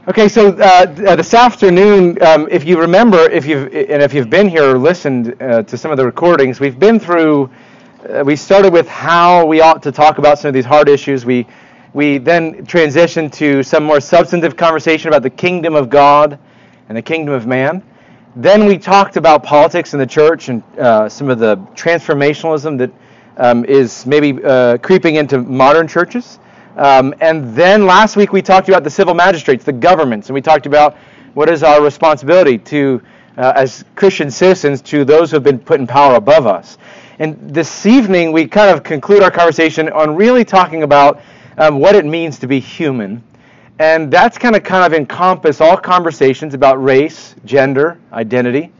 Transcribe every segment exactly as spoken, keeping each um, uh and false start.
Okay, so uh, this afternoon, um, if you remember, if you've and if you've been here or listened uh, to some of the recordings, we've been through. Uh, we started with how we ought to talk about some of these hard issues. We we then transitioned to some more substantive conversation about the kingdom of God and the kingdom of man. Then we talked about politics in the church and uh, some of the transformationalism that um, is maybe uh, creeping into modern churches. Um, and then last week we talked about the civil magistrates, the governments, and we talked about what is our responsibility to, uh, as Christian citizens, to those who have been put in power above us. And this evening we kind of conclude our conversation on really talking about um, what it means to be human. And that's kind of kind of encompass all conversations about race, gender, identity,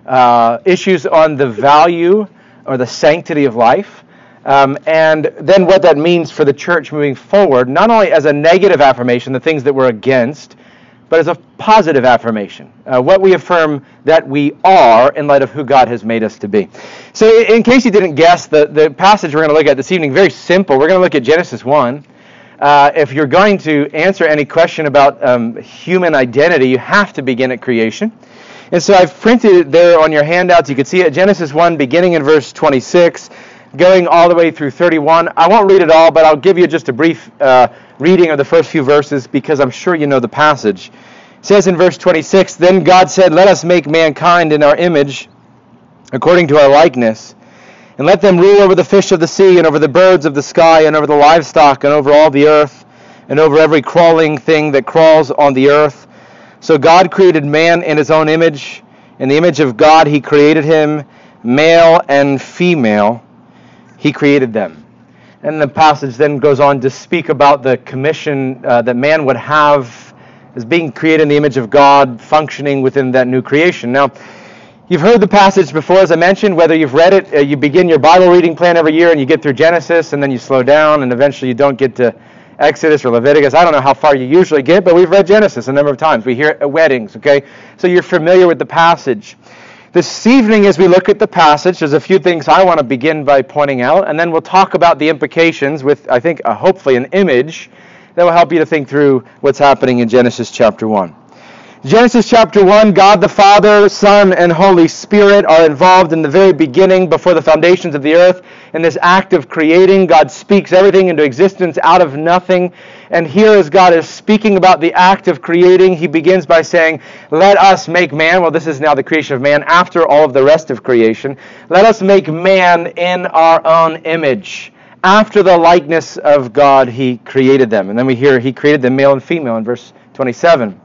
uh, issues on the value or the sanctity of life. Um, and then what that means for the church moving forward, not only as a negative affirmation, the things that we're against, but as a positive affirmation, uh, what we affirm that we are in light of who God has made us to be. So in case you didn't guess, the, the passage we're going to look at this evening, very simple. We're going to look at Genesis one. Uh, if you're going to answer any question about um, human identity, you have to begin at creation. And so I've printed it there on your handouts. You can see it, Genesis one, beginning in verse twenty-six. Going all the way through thirty-one. I won't read it all, but I'll give you just a brief uh, reading of the first few verses because I'm sure you know the passage. It says in verse twenty-six, "Then God said, 'Let us make mankind in our image, according to our likeness, and let them rule over the fish of the sea, and over the birds of the sky, and over the livestock, and over all the earth, and over every crawling thing that crawls on the earth.' So God created man in his own image. In the image of God he created him, male and female. He created them." And the passage then goes on to speak about the commission uh, that man would have as being created in the image of God, functioning within that new creation. Now, you've heard the passage before, as I mentioned, whether you've read it, uh, you begin your Bible reading plan every year and you get through Genesis and then you slow down and eventually you don't get to Exodus or Leviticus. I don't know how far you usually get, but we've read Genesis a number of times. We hear it at weddings, okay? So you're familiar with the passage. This evening, as we look at the passage, there's a few things I want to begin by pointing out, and then we'll talk about the implications with, I think, uh, hopefully an image that will help you to think through what's happening in Genesis chapter one. Genesis chapter one, God the Father, Son, and Holy Spirit are involved in the very beginning, before the foundations of the earth, in this act of creating. God speaks everything into existence out of nothing. And here, as God is speaking about the act of creating, he begins by saying, "Let us make man." Well, this is now the creation of man after all of the rest of creation. "Let us make man in our own image." After the likeness of God, he created them. And then we hear he created them male and female in verse twenty-seven.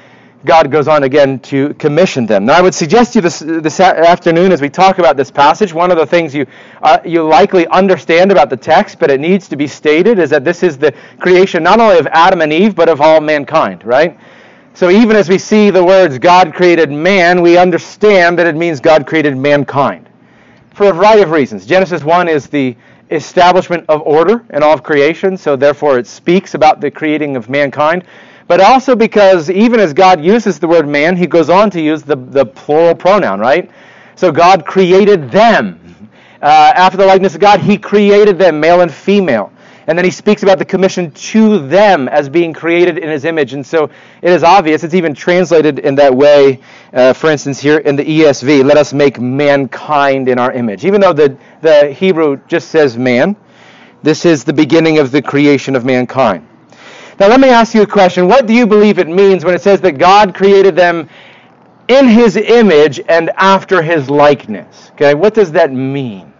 God goes on again to commission them. Now, I would suggest to you this this afternoon, as we talk about this passage, one of the things you uh, you likely understand about the text, but it needs to be stated, is that this is the creation not only of Adam and Eve, but of all mankind, right? So even as we see the words God created man, we understand that it means God created mankind for a variety of reasons. Genesis one is the establishment of order in all of creation, so therefore it speaks about the creating of mankind. But also because even as God uses the word man, he goes on to use the, the plural pronoun, right? So God created them. Uh, after the likeness of God, he created them, male and female. And then he speaks about the commission to them as being created in his image. And so it is obvious, it's even translated in that way, uh, for instance, here in the E S V, "Let us make mankind in our image." Even though the, the Hebrew just says man, this is the beginning of the creation of mankind. Now let me ask you a question. What do you believe it means when it says that God created them in his image and after his likeness? Okay, what does that mean?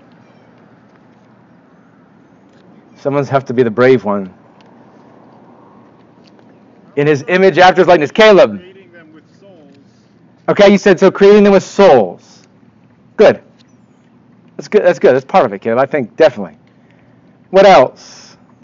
Someone's have to be the brave one. In his image, after his likeness. Caleb. Creating them with souls. Okay, you said so, creating them with souls. Good. That's good. That's good. That's part of it, Caleb. I think definitely. What else?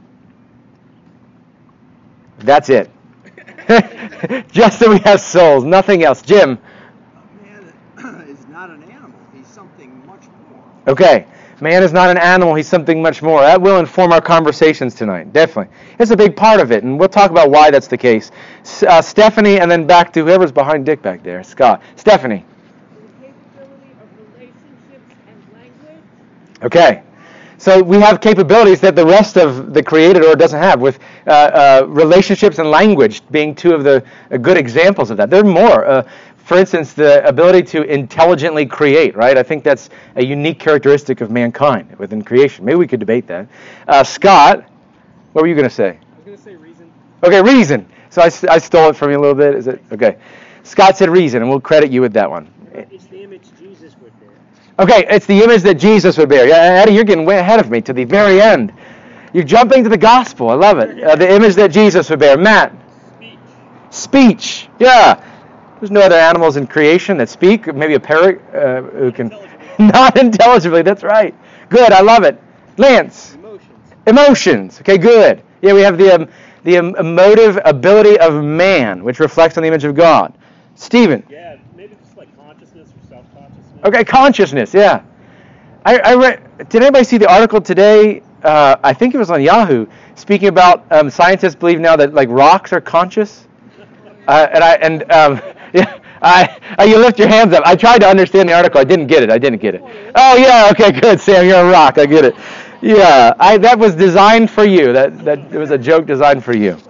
That's it. Just that we have souls, nothing else. Jim. Man is not an animal. He's something much more. Okay. Man is not an animal. He's something much more. That will inform our conversations tonight. Definitely. It's a big part of it, and we'll talk about why that's the case. Uh, Stephanie, and then back to whoever's behind Dick back there. Scott. Stephanie. The capability of relationships and language. Okay. So we have capabilities that the rest of the created order doesn't have, with uh, uh, relationships and language being two of the uh, good examples of that. There are more. Uh, for instance, the ability to intelligently create, right? I think that's a unique characteristic of mankind within creation. Maybe we could debate that. Uh, Scott, what were you going to say? I was going to say reason. Okay, reason. So I, I stole it from you a little bit. Is it? Okay. Scott said reason, and we'll credit you with that one. It's the image Jesus would bear. Okay, it's the image that Jesus would bear. Yeah, Eddie, you're getting way ahead of me to the very end. You're jumping to the gospel. I love it. Uh, the image that Jesus would bear. Matt? Speech. Speech. Yeah. There's no other animals in creation that speak. Maybe a parrot uh, who can... Not intelligibly. That's right. Good. I love it. Lance? Emotions. Emotions. Okay, good. Yeah, we have the um, the um, emotive ability of man, which reflects on the image of God. Stephen? Yeah, maybe just like consciousness or self-consciousness. Okay, consciousness, yeah. I, I read, did anybody see the article today? Uh, I think it was on Yahoo, speaking about um, scientists believe now that like rocks are conscious. Uh, and I and um, yeah, I, I you lift your hands up. I tried to understand the article. I didn't get it. I didn't get it. Oh yeah, okay, good, Sam. You're a rock. I get it. Yeah, I that was designed for you. That that it was a joke designed for you.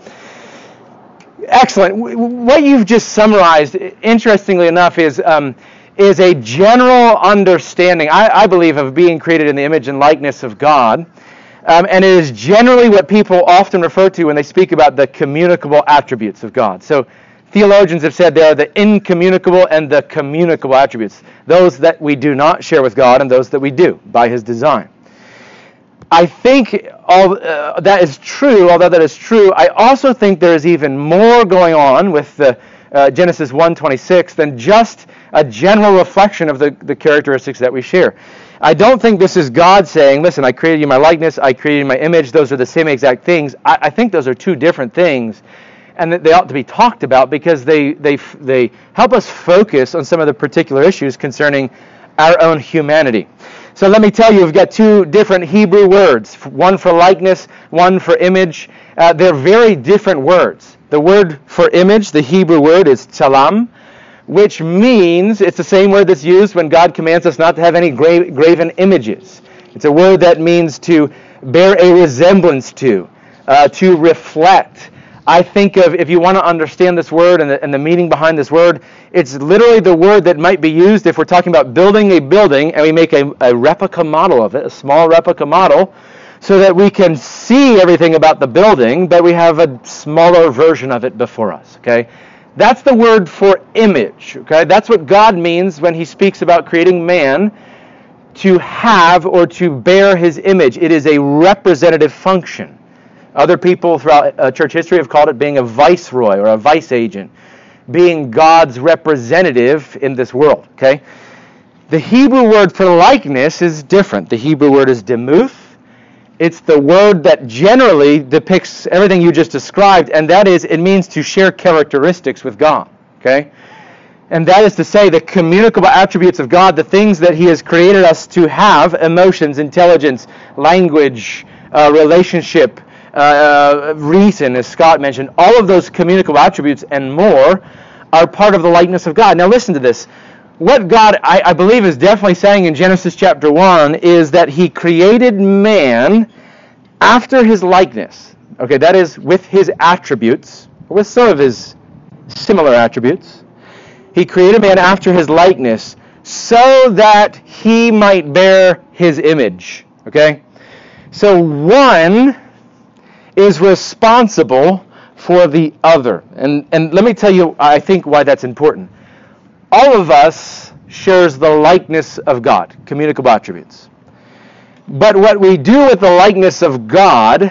Excellent. What you've just summarized, interestingly enough, is um, is a general understanding, I, I believe, of being created in the image and likeness of God. Um, and it is generally what people often refer to when they speak about the communicable attributes of God. So theologians have said there are the incommunicable and the communicable attributes, those that we do not share with God and those that we do by His design. I think all uh, that is true, although that is true, I also think there is even more going on with the uh, Genesis one twenty-six than just a general reflection of the, the characteristics that we share. I don't think this is God saying, listen, I created you in my likeness, I created you in my image, those are the same exact things. I, I think those are two different things, and that they ought to be talked about because they, they, they help us focus on some of the particular issues concerning our own humanity. So let me tell you, we've got two different Hebrew words, one for likeness, one for image. Uh, they're very different words. The word for image, the Hebrew word, is tsalam, which means, it's the same word that's used when God commands us not to have any gra- graven images. It's a word that means to bear a resemblance to, uh, to reflect. I think of, if you want to understand this word and the, and the meaning behind this word, it's literally the word that might be used if we're talking about building a building and we make a, a replica model of it, a small replica model, so that we can see everything about the building, but we have a smaller version of it before us, okay? That's the word for image, okay? That's what God means when He speaks about creating man to have or to bear His image. It is a representative function. Other people throughout uh, church history have called it being a viceroy or a vice agent, being God's representative in this world, okay? The Hebrew word for likeness is different. The Hebrew word is demuth. It's the word that generally depicts everything you just described, and that is, it means to share characteristics with God, okay? And that is to say, the communicable attributes of God, the things that He has created us to have, emotions, intelligence, language, uh, relationship, uh, reason, as Scott mentioned, all of those communicable attributes and more are part of the likeness of God. Now listen to this. What God, I, I believe, is definitely saying in Genesis chapter one is that He created man after His likeness. Okay, that is with His attributes, with some of His similar attributes. He created man after His likeness so that He might bear His image. Okay? So one is responsible for the other. And, and let me tell you, I think, why that's important. All of us shares the likeness of God, communicable attributes. But what we do with the likeness of God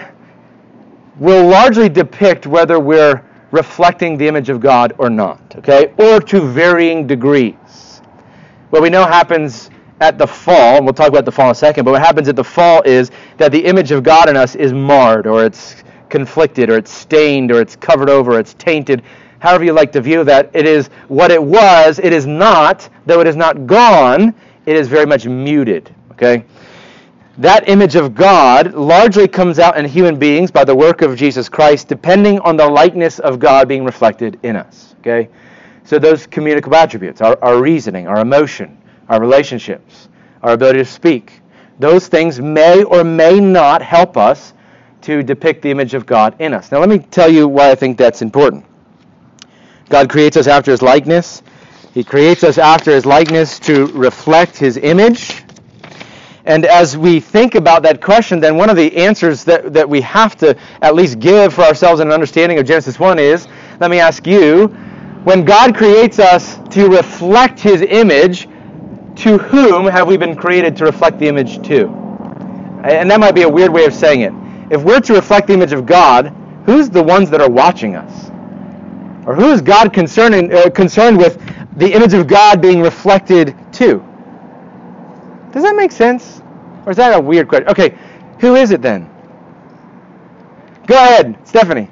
will largely depict whether we're reflecting the image of God or not, okay? Or to varying degrees. What we know happens at the fall, and we'll talk about the fall in a second, but what happens at the fall is that the image of God in us is marred, or it's conflicted, or it's stained, or it's covered over, or it's tainted. However you like to view that, it is what it was. It is not, though it is not gone, it is very much muted, okay? That image of God largely comes out in human beings by the work of Jesus Christ, depending on the likeness of God being reflected in us, okay? So those communicable attributes, our, our reasoning, our emotion, our relationships, our ability to speak, Those things may or may not help us to depict the image of God in us. Now let me tell you why I think that's important. God creates us after His likeness. He creates us after His likeness to reflect His image. And as we think about that question, then one of the answers that, that we have to at least give for ourselves an understanding of Genesis one is, let me ask you, when God creates us to reflect His image, to whom have we been created to reflect the image to? And that might be a weird way of saying it. If we're to reflect the image of God, who's the ones that are watching us? Or who is God concerned, uh, concerned with the image of God being reflected to? Does that make sense? Or is that a weird question? Okay, who is it then? Go ahead, Stephanie.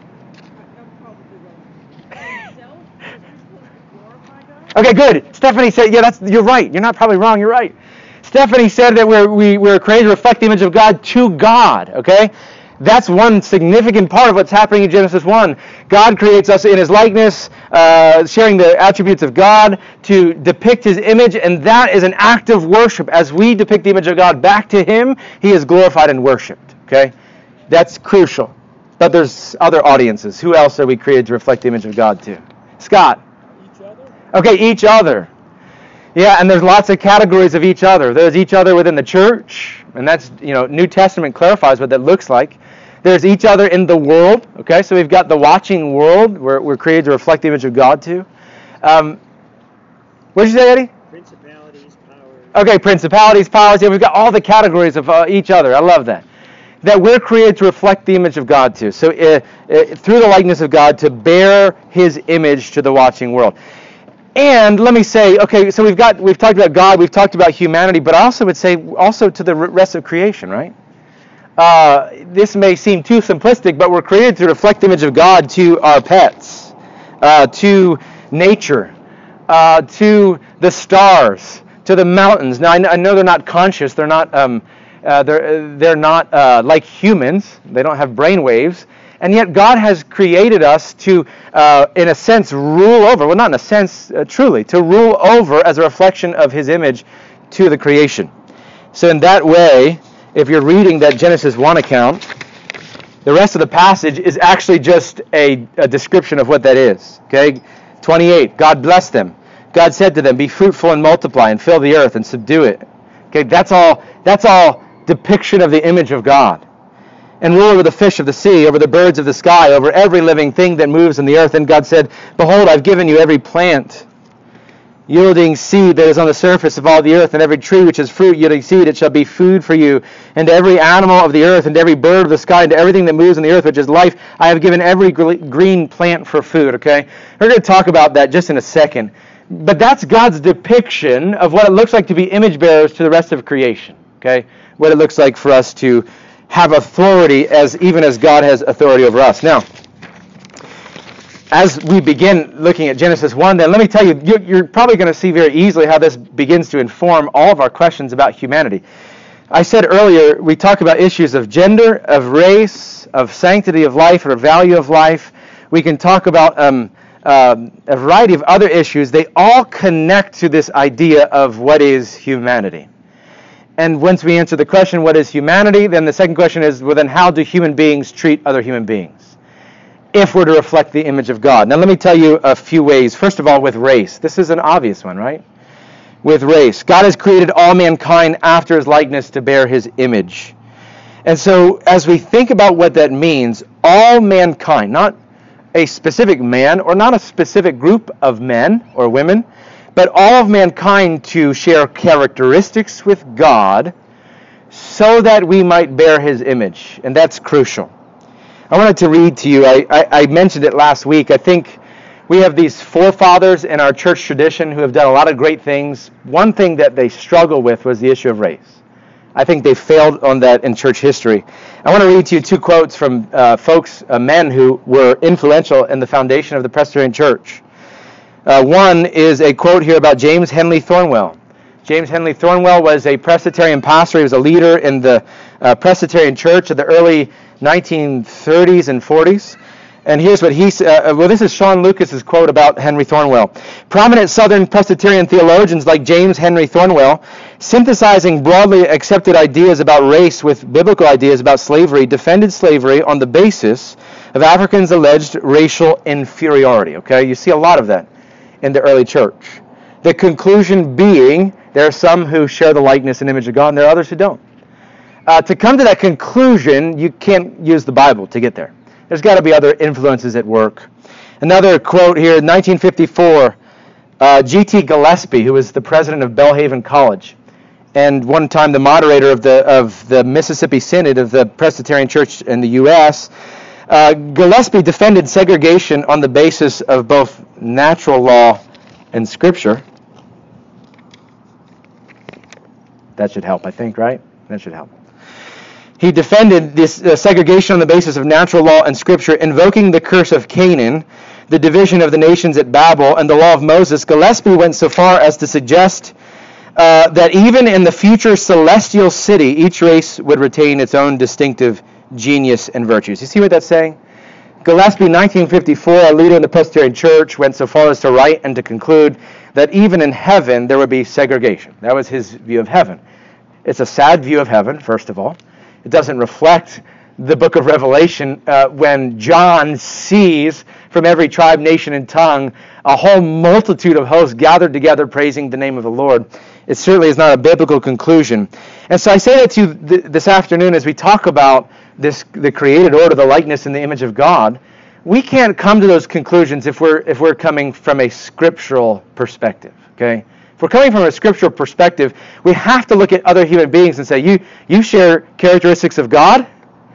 Okay, good. Stephanie said, yeah, that's you're right. You're not probably wrong. You're right. Stephanie said that we're, we, we're created to reflect the image of God to God, okay? That's one significant part of what's happening in Genesis one. God creates us in His likeness, uh, sharing the attributes of God to depict His image, and that is an act of worship. As we depict the image of God back to Him, He is glorified and worshipped, okay? That's crucial. But there's other audiences. Who else are we created to reflect the image of God to? Scott. Each other? Okay, each other. Yeah, and there's lots of categories of each other. There's each other within the church, and that's, you know, New Testament clarifies what that looks like. There's each other in the world, okay? So we've got the watching world where we're created to reflect the image of God to. Um, what did you say, Eddie? Principalities, powers. Okay, principalities, powers. Yeah, we've got all the categories of uh, each other. I love that. That we're created to reflect the image of God to. So uh, uh, through the likeness of God, to bear His image to the watching world. And let me say, okay, so we've got we've talked about God, we've talked about humanity, but I also would say also to the rest of creation, right? Uh, this may seem too simplistic, but we're created to reflect the image of God to our pets, uh, to nature, uh, to the stars, to the mountains. Now, I, I know they're not conscious. They're not. Um, uh, they're they're not uh, like humans. They don't have brain waves. And yet, God has created us to, uh, in a sense, rule over. Well, not in a sense, uh, truly, to rule over as a reflection of His image to the creation. So, in that way, if you're reading that Genesis one account, the rest of the passage is actually just a, a description of what that is. Okay, twenty-eight. God blessed them. God said to them, "Be fruitful and multiply, and fill the earth and subdue it." Okay, that's all. That's all depiction of the image of God. And rule over the fish of the sea, over the birds of the sky, over every living thing that moves in the earth. And God said, "Behold, I've given you every plant yielding seed that is on the surface of all the earth, and every tree which is fruit yielding seed, it shall be food for you. And to every animal of the earth, and to every bird of the sky, and to everything that moves in the earth, which is life, I have given every green plant for food." Okay? We're going to talk about that just in a second. But that's God's depiction of what it looks like to be image bearers to the rest of creation. Okay? What it looks like for us to have authority as even as God has authority over us. Now, as we begin looking at Genesis one, then let me tell you, you're probably going to see very easily how this begins to inform all of our questions about humanity. I said earlier, we talk about issues of gender, of race, of sanctity of life, or value of life. We can talk about um, um, a variety of other issues. They all connect to this idea of what is humanity. And once we answer the question, what is humanity, then the second question is, well, then how do human beings treat other human beings if we're to reflect the image of God? Now, let me tell you a few ways. First of all, with race. This is an obvious one, right? With race. God has created all mankind after His likeness to bear His image. And so, as we think about what that means, all mankind, not a specific man or not a specific group of men or women, but all of mankind to share characteristics with God so that we might bear His image. And that's crucial. I wanted to read to you, I, I, I mentioned it last week. I think we have these forefathers in our church tradition who have done a lot of great things. One thing that they struggled with was the issue of race. I think they failed on that in church history. I want to read to you two quotes from uh, folks, uh, men who were influential in the foundation of the Presbyterian Church. Uh, one is a quote here about James Henley Thornwell. James Henley Thornwell was a Presbyterian pastor. He was a leader in the uh, Presbyterian Church of the early nineteen thirties and forties. And here's what he said. Uh, well, this is Sean Lucas's quote about Henry Thornwell. Prominent Southern Presbyterian theologians like James Henry Thornwell, synthesizing broadly accepted ideas about race with biblical ideas about slavery, defended slavery on the basis of Africans' alleged racial inferiority. Okay, you see a lot of that in the early church. The conclusion being, there are some who share the likeness and image of God, and there are others who don't. Uh, to come to that conclusion, you can't use the Bible to get there. There's got to be other influences at work. Another quote here, nineteen fifty-four, uh, G T Gillespie, who was the president of Belhaven College, and one time the moderator of the of the Mississippi Synod of the Presbyterian Church in the U S, uh, Gillespie defended segregation on the basis of both natural law and Scripture. That should help, I think, right? That should help. He defended this uh, segregation on the basis of natural law and Scripture, invoking the curse of Canaan, the division of the nations at Babel, and the law of Moses. Gillespie went so far as to suggest uh, that even in the future celestial city, each race would retain its own distinctive genius and virtues. You see what that's saying? Gillespie, nineteen fifty-four, a leader in the Presbyterian Church, went so far as to write and to conclude that even in heaven there would be segregation. That was his view of heaven. It's a sad view of heaven, first of all. It doesn't reflect the book of Revelation uh, when John sees from every tribe, nation, and tongue a whole multitude of hosts gathered together praising the name of the Lord. It certainly is not a biblical conclusion. And so I say that to you th- this afternoon as we talk about this, the created order, the likeness and the image of God. We can't come to those conclusions if we're if we're coming from a scriptural perspective, okay? If we're coming from a scriptural perspective, we have to look at other human beings and say, you you share characteristics of God,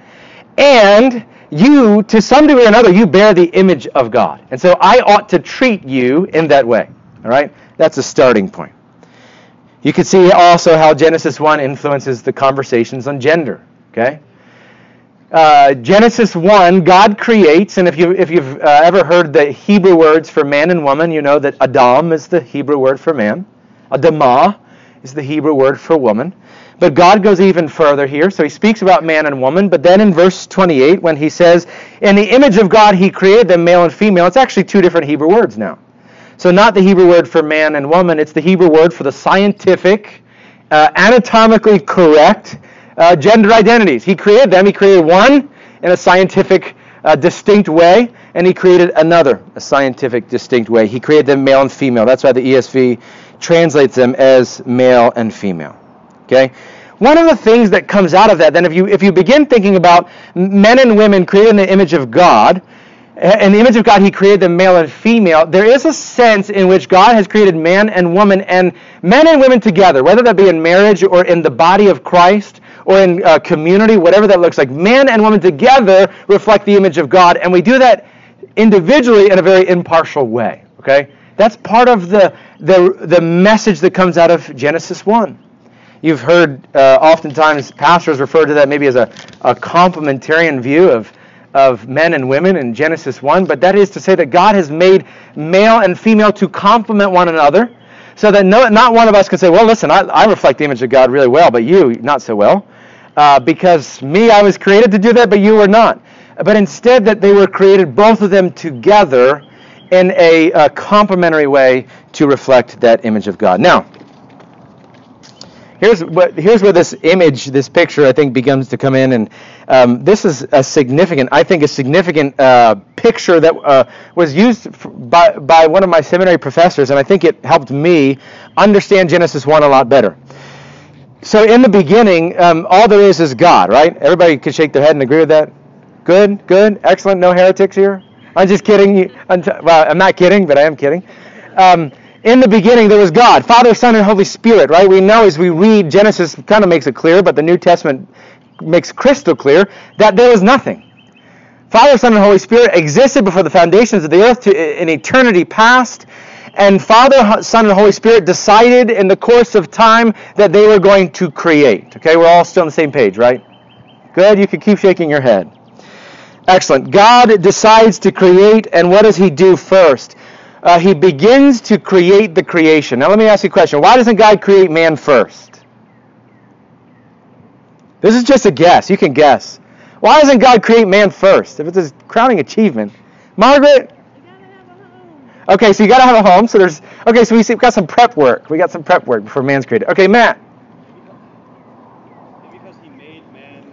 and you, to some degree or another, you bear the image of God. And so I ought to treat you in that way, all right? That's a starting point. You can see also how Genesis one influences the conversations on gender, okay? Uh, Genesis one, God creates, and if, you, if you've uh, ever heard the Hebrew words for man and woman, you know that Adam is the Hebrew word for man. Adamah is the Hebrew word for woman. But God goes even further here, so he speaks about man and woman, but then in verse twenty-eight, when he says, in the image of God he created them, male and female, it's actually two different Hebrew words now. So not the Hebrew word for man and woman, it's the Hebrew word for the scientific, uh, anatomically correct Uh, gender identities. He created them. He created one in a scientific, uh, distinct way, and he created another, a scientific, distinct way. He created them male and female. That's why the E S V translates them as male and female. Okay? One of the things that comes out of that, then, if you if you begin thinking about men and women created in the image of God, in the image of God, he created them male and female. There is a sense in which God has created man and woman, and men and women together, whether that be in marriage or in the body of Christ, or in uh, community, whatever that looks like. Man and woman together reflect the image of God, and we do that individually in a very impartial way. Okay, that's part of the the the message that comes out of Genesis one. You've heard uh, oftentimes pastors refer to that maybe as a, a complementarian view of of men and women in Genesis one, but that is to say that God has made male and female to complement one another, so that no, not one of us can say, well, listen, I, I reflect the image of God really well, but you, not so well. Uh, because me, I was created to do that, but you were not. But instead that they were created, both of them together, in a, a complementary way to reflect that image of God. Now, here's what here's where this image, this picture, I think, begins to come in, and um, this is a significant, I think, a significant uh, picture that uh, was used by by one of my seminary professors, and I think it helped me understand Genesis one a lot better. So in the beginning, um, all there is is God, right? Everybody can shake their head and agree with that? Good, good, excellent, no heretics here? I'm just kidding. I'm t- well, I'm not kidding, but I am kidding. Um, in the beginning, there was God, Father, Son, and Holy Spirit, right? We know as we read, Genesis kind of makes it clear, but the New Testament makes crystal clear that there was nothing. Father, Son, and Holy Spirit existed before the foundations of the earth to, in eternity past. And Father, Son, and Holy Spirit decided in the course of time that they were going to create. Okay, we're all still on the same page, right? Good, you can keep shaking your head. Excellent. God decides to create, and what does he do first? Uh, he begins to create the creation. Now let me ask you a question. Why doesn't God create man first? This is just a guess. You can guess. Why doesn't God create man first? If it's his crowning achievement. Margaret? Okay, so you got to have a home. So there's okay. So we see, we've got some prep work. We got some prep work before man's created. Okay, Matt. Because he made man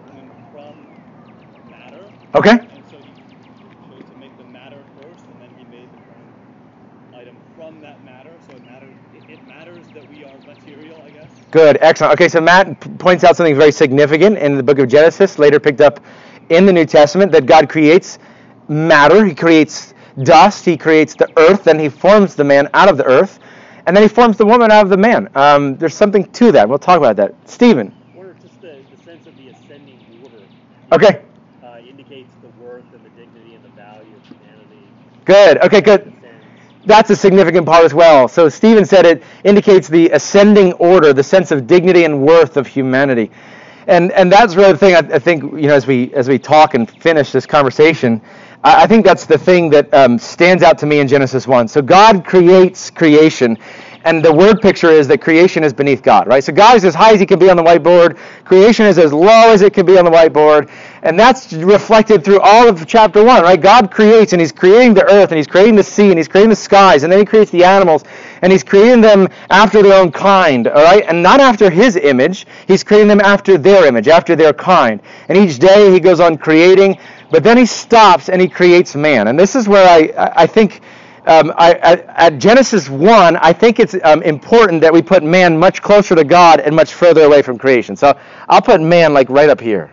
from matter. Okay. And so he chose to make the matter first, and then he made the item from that matter. So it matters. It, it matters that we are material, I guess. Good, excellent. Okay, so Matt p- points out something very significant in the book of Genesis, later picked up in the New Testament, that God creates matter. He creates dust, he creates the earth, then he forms the man out of the earth, and then he forms the woman out of the man. Um, there's something to that. We'll talk about that. Stephen. Or just the, the sense of the ascending order. Okay. Uh, indicates the worth and the dignity and the value of humanity. Good. Okay, good. That's a significant part as well. So Stephen said it indicates the ascending order, the sense of dignity and worth of humanity. And and that's really the thing I, I think, you know, as we as we talk and finish this conversation, I, I think that's the thing that um, stands out to me in Genesis one. So God creates creation, and the word picture is that creation is beneath God, right? So God is as high as he can be on the whiteboard. Creation is as low as it can be on the whiteboard. And that's reflected through all of chapter one, right? God creates, and he's creating the earth, and he's creating the sea, and he's creating the skies, and then he creates the animals, and he's creating them after their own kind, all right? And not after his image. He's creating them after their image, after their kind. And each day he goes on creating, but then he stops and he creates man. And this is where I, I think... Um, I, at, at Genesis one, I think it's um, important that we put man much closer to God and much further away from creation. So I'll put man like right up here.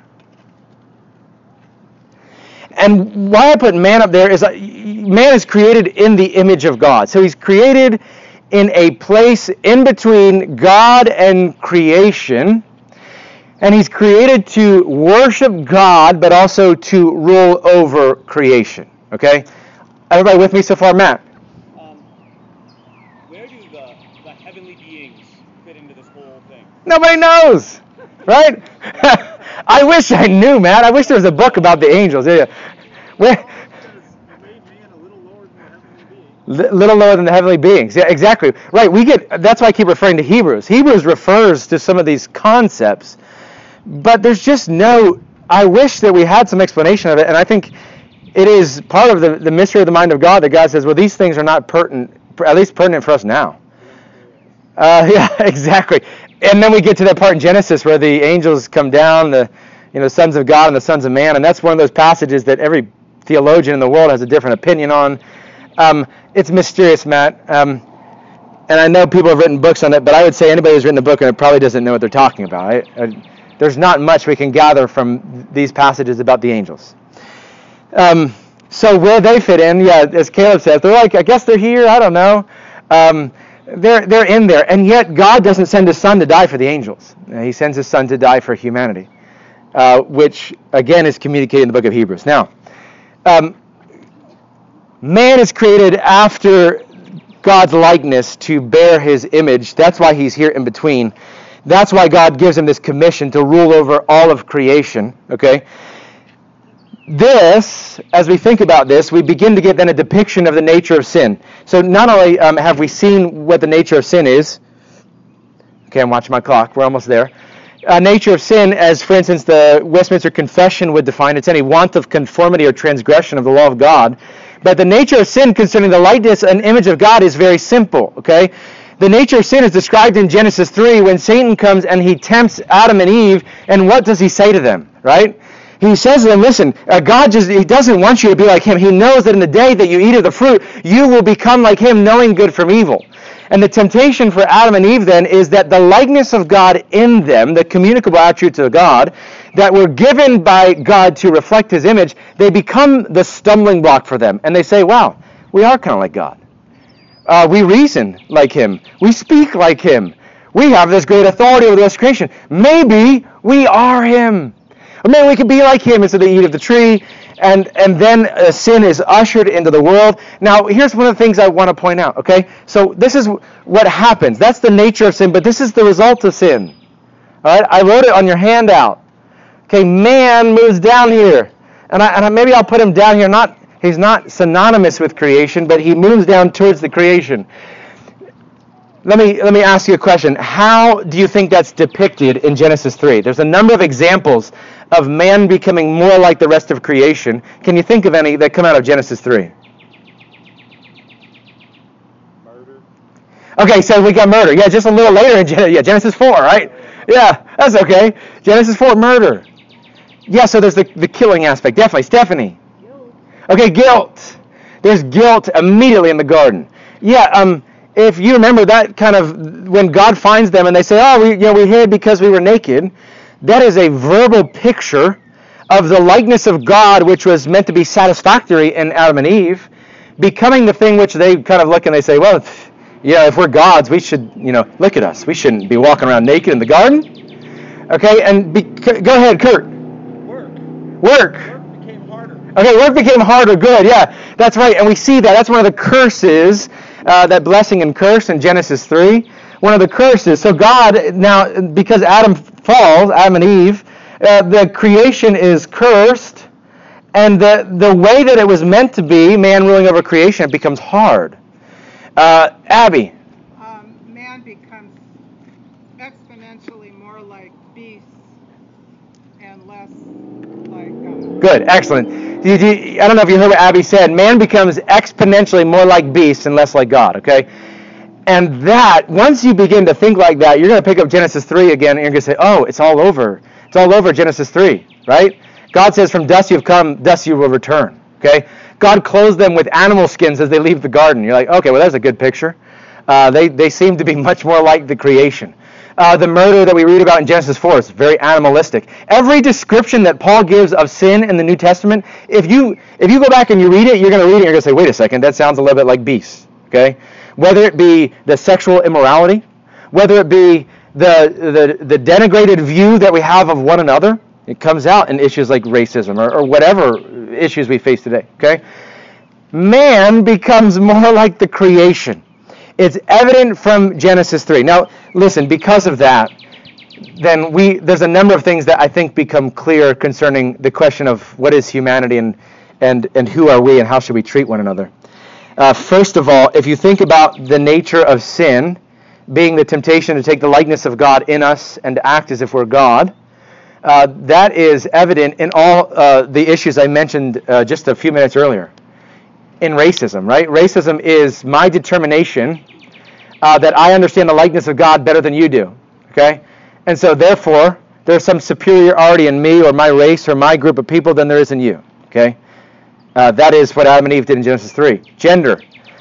And why I put man up there is uh, man is created in the image of God. So he's created in a place in between God and creation. And he's created to worship God, but also to rule over creation. Okay? Everybody with me so far? Matt? Um, where do the, the heavenly beings fit into this whole thing? Nobody knows, right? I wish I knew, Matt. I wish there was a book about the angels. Yeah. Where? You made man a little lower than the heavenly being. L- little lower than the heavenly beings. Yeah, exactly. Right. We get. That's why I keep referring to Hebrews. Hebrews refers to some of these concepts, but there's just no. I wish that we had some explanation of it, and I think it is part of the, the mystery of the mind of God that God says, well, these things are not pertinent, at least pertinent for us now. Uh, yeah, exactly. And then we get to that part in Genesis where the angels come down, the you know sons of God and the sons of man, and that's one of those passages that every theologian in the world has a different opinion on. Um, it's mysterious, Matt. Um, and I know people have written books on it, but I would say anybody who's written a book on it probably doesn't know what they're talking about. I, I, there's not much we can gather from these passages about the angels. Um, so where they fit in, yeah, as Caleb says, they're like, I guess they're here, I don't know. Um, they're they're in there, and yet God doesn't send his son to die for the angels. Uh, he sends his son to die for humanity, uh, which, again, is communicated in the book of Hebrews. Now, um, man is created after God's likeness to bear his image. That's why he's here in between. That's why God gives him this commission to rule over all of creation, okay? This, as we think about this, we begin to get then a depiction of the nature of sin. So not only um, have we seen what the nature of sin is, okay, I'm watching my clock, we're almost there. Uh, nature of sin, as for instance the Westminster Confession would define, it's any want of conformity or transgression of the law of God. But the nature of sin concerning the likeness and image of God is very simple, okay? The nature of sin is described in Genesis three when Satan comes and he tempts Adam and Eve, and what does he say to them, right? He says to them, listen, uh, God just, he doesn't want you to be like him. He knows that in the day that you eat of the fruit, you will become like him, knowing good from evil. And the temptation for Adam and Eve then is that the likeness of God in them, the communicable attributes of God, that were given by God to reflect his image, they become the stumbling block for them. And they say, wow, we are kind of like God. Uh, we reason like him. We speak like him. We have this great authority over the rest of creation. Maybe we are him. Or maybe we could be like him, and so they eat of the tree, and, and then uh, sin is ushered into the world. Now, here's one of the things I want to point out, okay? So this is what happens. That's the nature of sin, but this is the result of sin. All right? I wrote it on your handout. Okay, man moves down here. And, I, and I, maybe I'll put him down here. Not He's not synonymous with creation, but he moves down towards the creation. let me let me ask you a question. How do you think that's depicted in Genesis three? There's a number of examples of man becoming more like the rest of creation. Can you think of any that come out of Genesis three? Murder. Okay, so we got murder. Yeah, just a little later in Gen- yeah, Genesis four, right? Yeah, that's okay. Genesis four, murder. Yeah, so there's the, the killing aspect. Definitely. Stephanie? Guilt. Okay, guilt. There's guilt immediately in the garden. Yeah, um, if you remember that kind of, when God finds them and they say, oh, we, you know, we hid because we were naked, that is a verbal picture of the likeness of God, which was meant to be satisfactory in Adam and Eve, becoming the thing which they kind of look and they say, well, yeah, if we're gods, we should, you know, look at us. We shouldn't be walking around naked in the garden. Okay, and be, go ahead, Kurt. Work. Work. Work became harder. Okay, work became harder. Good, yeah, that's right. And we see that. That's one of the curses, uh, that blessing and curse in Genesis three. One of the curses. So God, now, because Adam falls, Adam and Eve, uh, the creation is cursed. And the, the way that it was meant to be, man ruling over creation, it becomes hard. Uh, Abby. Um, man becomes exponentially more like beasts and less like God. Good, excellent. You, you, I don't know if you heard what Abby said. Man becomes exponentially more like beasts and less like God, okay? And that, once you begin to think like that, you're going to pick up Genesis three again, and you're going to say, oh, it's all over. It's all over Genesis three, right? God says, from dust you've come, dust you will return, okay? God clothes them with animal skins as they leave the garden. You're like, okay, well, that's a good picture. Uh, they, they seem to be much more like the creation. Uh, the murder that we read about in Genesis four is very animalistic. Every description that Paul gives of sin in the New Testament, if you if you go back and you read it, you're going to read it and you're going to say, wait a second, that sounds a little bit like beasts, okay? Whether it be the sexual immorality, whether it be the, the, the denigrated view that we have of one another, it comes out in issues like racism or, or whatever issues we face today, okay? Man becomes more like the creation. It's evident from Genesis three. Now, listen, because of that, then we there's a number of things that I think become clear concerning the question of what is humanity and and, and who are we and how should we treat one another. Uh, first of all, if you think about the nature of sin being the temptation to take the likeness of God in us and to act as if we're God, uh, that is evident in all uh, the issues I mentioned uh, just a few minutes earlier. In racism, right? Racism is my determination uh, that I understand the likeness of God better than you do, okay? And so therefore, there's some superiority in me or my race or my group of people than there is in you, okay? Uh, that is what Adam and Eve did in Genesis three. Gender.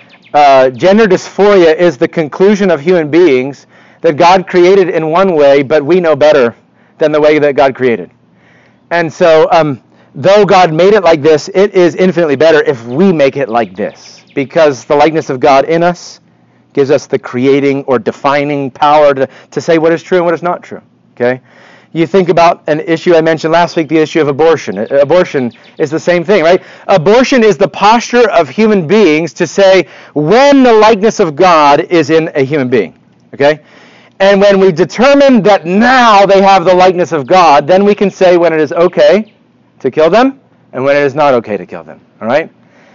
Uh, gender dysphoria is the conclusion of human beings that God created in one way, but we know better than the way that God created. And so, um, though God made it like this, it is infinitely better if we make it like this, because the likeness of God in us gives us the creating or defining power to, to say what is true and what is not true, okay? You think about an issue I mentioned last week, the issue of abortion. Abortion is the same thing, right? Abortion is the posture of human beings to say when the likeness of God is in a human being, okay? And when we determine that now they have the likeness of God, then we can say when it is okay to kill them and when it is not okay to kill them, all right?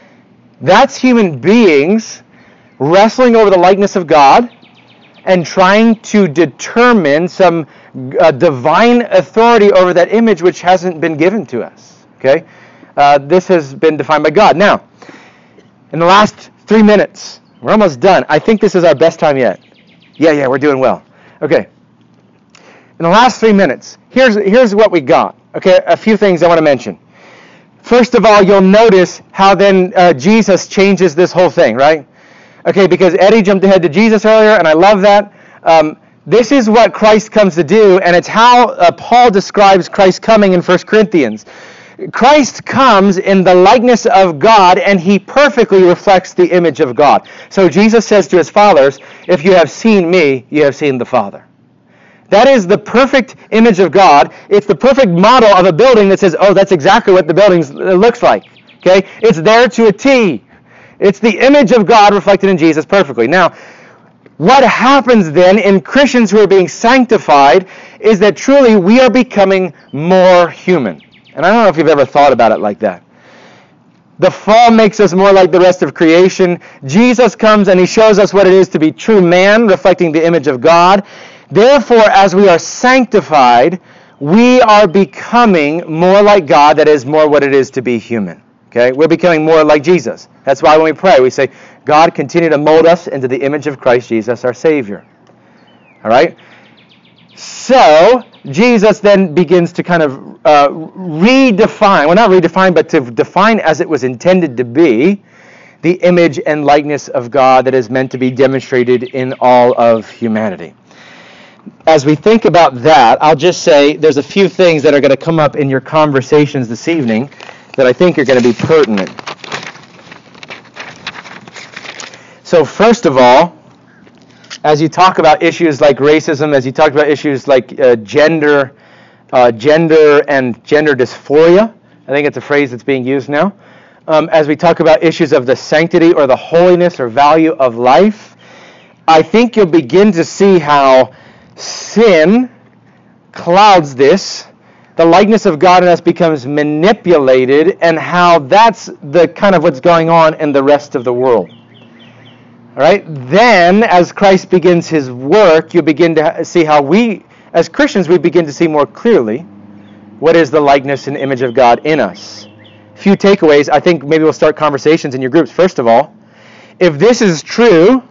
That's human beings wrestling over the likeness of God and trying to determine some uh, divine authority over that image which hasn't been given to us, okay? Uh, this has been defined by God. Now, in the last three minutes, we're almost done. I think this is our best time yet. Yeah, yeah, we're doing well. Okay. In the last three minutes, here's here's what we got. Okay, a few things I want to mention. First of all, you'll notice how then uh, Jesus changes this whole thing, right? Okay, because Eddie jumped ahead to Jesus earlier, and I love that. Um, this is what Christ comes to do, and it's how uh, Paul describes Christ coming in First Corinthians. Christ comes in the likeness of God, and he perfectly reflects the image of God. So Jesus says to his followers, if you have seen me, you have seen the Father. That is the perfect image of God. It's the perfect model of a building that says, oh, that's exactly what the building looks like. Okay? It's there to a T. It's the image of God reflected in Jesus perfectly. Now, what happens then in Christians who are being sanctified is that truly we are becoming more human. And I don't know if you've ever thought about it like that. The fall makes us more like the rest of creation. Jesus comes and he shows us what it is to be true man, reflecting the image of God. Therefore, as we are sanctified, we are becoming more like God, that is, more what it is to be human. Okay? We're becoming more like Jesus. That's why when we pray, we say, God, continue to mold us into the image of Christ Jesus, our Savior. All right? So, Jesus then begins to kind of uh, redefine, well, not redefine, but to define as it was intended to be, the image and likeness of God that is meant to be demonstrated in all of humanity. As we think about that, I'll just say there's a few things that are going to come up in your conversations this evening that I think are going to be pertinent. So first of all, as you talk about issues like racism, as you talk about issues like uh, gender, uh, gender and gender dysphoria, I think it's a phrase that's being used now, um, as we talk about issues of the sanctity or the holiness or value of life, I think you'll begin to see how sin clouds this, the likeness of God in us becomes manipulated, and how that's the kind of what's going on in the rest of the world. All right? Then, as Christ begins his work, you begin to see how we, as Christians, we begin to see more clearly what is the likeness and image of God in us. A few takeaways. I think maybe we'll start conversations in your groups. First of all, if this is true,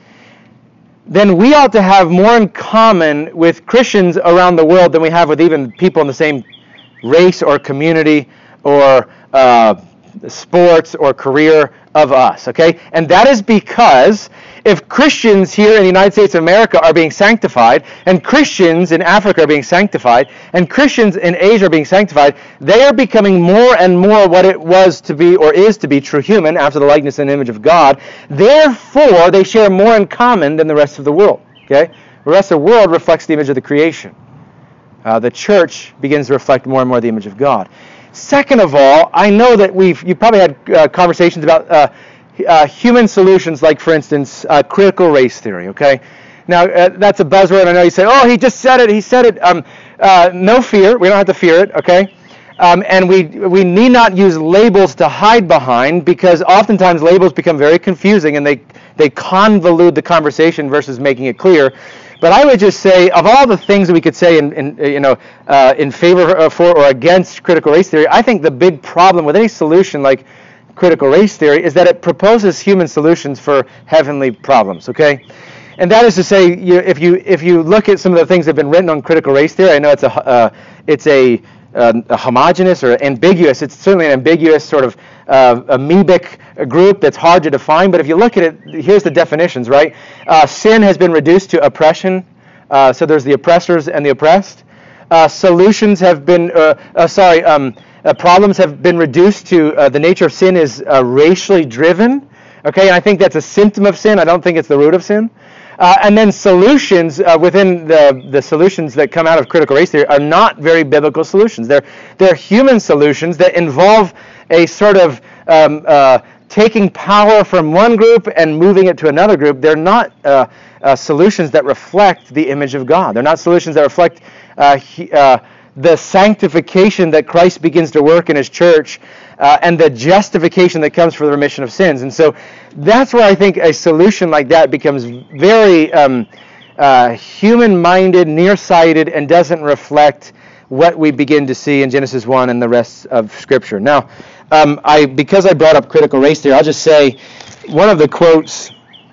then we ought to have more in common with Christians around the world than we have with even people in the same race or community or uh, sports or career of us, okay? And that is because if Christians here in the United States of America are being sanctified, and Christians in Africa are being sanctified, and Christians in Asia are being sanctified, they are becoming more and more what it was to be or is to be true human after the likeness and image of God. Therefore, they share more in common than the rest of the world, okay? The rest of the world reflects the image of the creation. Uh, the church begins to reflect more and more the image of God. Second of all, I know that we've you probably had uh, conversations about uh, uh, human solutions, like, for instance, uh, critical race theory, okay? Now, uh, that's a buzzword, and I know you say, oh, he just said it, he said it. Um, uh, no fear, we don't have to fear it, okay? Um, and we we need not use labels to hide behind, because oftentimes labels become very confusing, and they, they convolute the conversation versus making it clear. But I would just say, of all the things that we could say in, in you know, uh, in favor for or against critical race theory, I think the big problem with any solution like critical race theory is that it proposes human solutions for heavenly problems. Okay, and that is to say, you, if you if you look at some of the things that have been written on critical race theory, I know it's a uh, it's a, uh, a homogeneous or ambiguous. It's certainly an ambiguous sort of uh, amoebic group that's hard to define. But if you look at it, here's the definitions, right? Uh, sin has been reduced to oppression. Uh, so there's the oppressors and the oppressed. Uh, solutions have been, uh, uh, sorry, um, uh, problems have been reduced to uh, the nature of sin is uh, racially driven. Okay, and I think that's a symptom of sin. I don't think it's the root of sin. Uh, and then solutions uh, within the, the solutions that come out of critical race theory are not very biblical solutions. They're, they're human solutions that involve a sort of um, uh, taking power from one group and moving it to another group. They're not uh, uh, solutions that reflect the image of God. They're not solutions that reflect uh, he, uh, the sanctification that Christ begins to work in his church uh, and the justification that comes for the remission of sins. And so that's where I think a solution like that becomes very um, uh, human-minded, nearsighted, and doesn't reflect what we begin to see in Genesis one and the rest of Scripture. Now, um, I because I brought up critical race theory, I'll just say one of the quotes,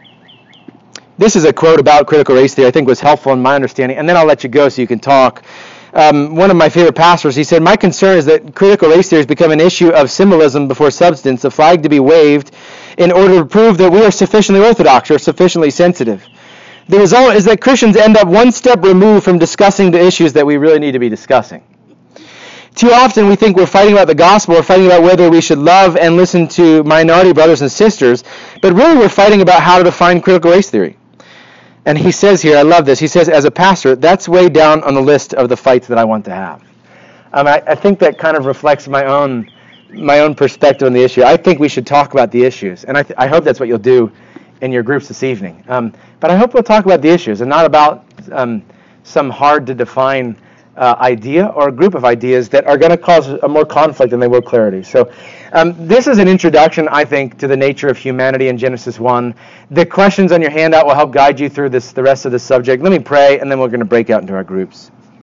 this is a quote about critical race theory I think was helpful in my understanding, and then I'll let you go so you can talk. Um, one of my favorite pastors, he said, "My concern is that critical race theory has become an issue of symbolism before substance, a flag to be waved in order to prove that we are sufficiently orthodox or sufficiently sensitive. The result is that Christians end up one step removed from discussing the issues that we really need to be discussing. Too often we think we're fighting about the gospel, we're fighting about whether we should love and listen to minority brothers and sisters, but really we're fighting about how to define critical race theory." And he says here, I love this, he says, as a pastor, that's way down on the list of the fights that I want to have. Um, I, I think that kind of reflects my own my own perspective on the issue. I think we should talk about the issues, and I, th- I hope that's what you'll do in your groups this evening. Um, but I hope we'll talk about the issues and not about um, some hard-to-define uh, idea or a group of ideas that are going to cause a more conflict than they will clarity. So Um, this is an introduction, I think, to the nature of humanity in Genesis one. The questions on your handout will help guide you through this, the rest of the subject. Let me pray, and then we're going to break out into our groups.